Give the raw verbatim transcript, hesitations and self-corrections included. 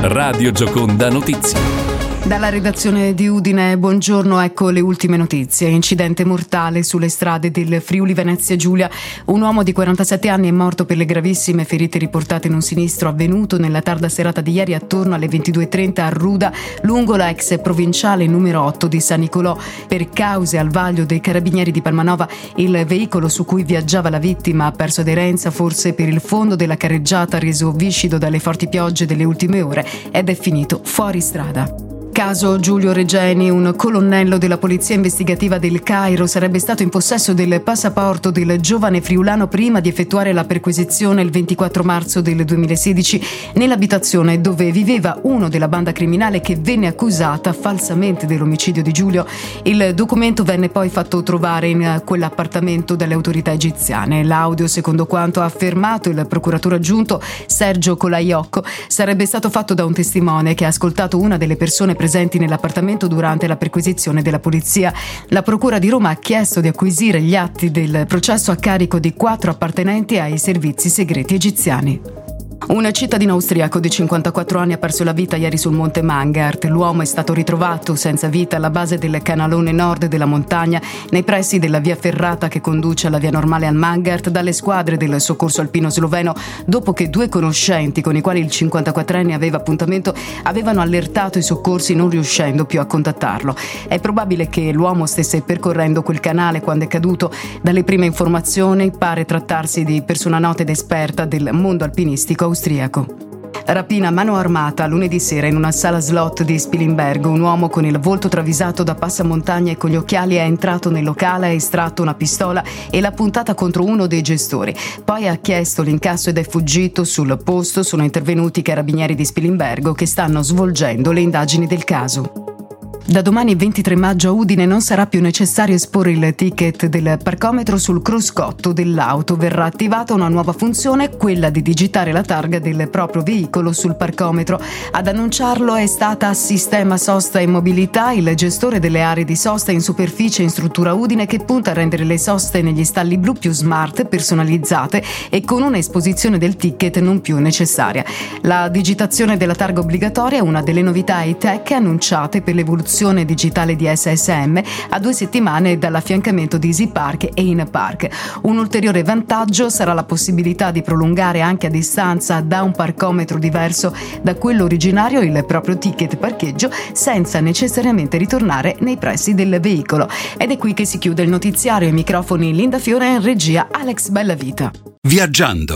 Radio Gioconda Notizie. Dalla redazione di Udine, buongiorno, ecco le ultime notizie. Incidente mortale sulle strade del Friuli Venezia Giulia. Un uomo di quarantasette anni è morto per le gravissime ferite riportate in un sinistro avvenuto nella tarda serata di ieri attorno alle ventidue e trenta a Ruda, lungo la ex provinciale numero otto di San Nicolò. Per cause al vaglio dei carabinieri di Palmanova, il veicolo su cui viaggiava la vittima ha perso aderenza, forse per il fondo della carreggiata reso viscido dalle forti piogge delle ultime ore, ed è finito fuori strada. Caso Giulio Regeni, un colonnello della polizia investigativa del Cairo sarebbe stato in possesso del passaporto del giovane friulano prima di effettuare la perquisizione il ventiquattro marzo del duemilasedici nell'abitazione dove viveva uno della banda criminale che venne accusata falsamente dell'omicidio di Giulio. Il documento venne poi fatto trovare in quell'appartamento dalle autorità egiziane. L'audio, secondo quanto ha affermato il procuratore aggiunto Sergio Colaiocco, sarebbe stato fatto da un testimone che ha ascoltato una delle persone presenti nell'appartamento durante la perquisizione della polizia. La Procura di Roma ha chiesto di acquisire gli atti del processo a carico di quattro appartenenti ai servizi segreti egiziani. Un cittadino austriaco di cinquantaquattro anni ha perso la vita ieri sul monte Mangart. L'uomo è stato ritrovato senza vita alla base del canalone nord della montagna, nei pressi della via ferrata che conduce alla via normale al Mangart, dalle squadre del soccorso alpino sloveno, dopo che due conoscenti con i quali il cinquantaquattrenne aveva appuntamento avevano allertato i soccorsi non riuscendo più a contattarlo. È probabile che l'uomo stesse percorrendo quel canale quando è caduto. Dalle prime informazioni pare trattarsi di persona nota ed esperta del mondo alpinistico austriaco. Rapina a mano armata lunedì sera in una sala slot di Spilimbergo. Un uomo con il volto travisato da passamontagna e con gli occhiali è entrato nel locale, ha estratto una pistola e l'ha puntata contro uno dei gestori. Poi ha chiesto l'incasso ed è fuggito. Sul posto sono intervenuti i carabinieri di Spilimbergo che stanno svolgendo le indagini del caso. Da domani ventitré maggio a Udine non sarà più necessario esporre il ticket del parcometro sul cruscotto dell'auto. Verrà attivata una nuova funzione, quella di digitare la targa del proprio veicolo sul parcometro. Ad annunciarlo è stata Sistema Sosta e Mobilità, il gestore delle aree di sosta in superficie in struttura Udine, che punta a rendere le soste negli stalli blu più smart, personalizzate e con una esposizione del ticket non più necessaria. La digitazione della targa obbligatoria è una delle novità high-tech annunciate per l'evoluzione digitale di S S M a due settimane dall'affiancamento di Easy Park e In Park. Un ulteriore vantaggio sarà la possibilità di prolungare anche a distanza da un parcometro diverso da quello originario il proprio ticket parcheggio senza necessariamente ritornare nei pressi del veicolo. Ed è qui che si chiude il notiziario. Ai microfoni Linda Fiore, in regia Alex Bellavita. Viaggiando.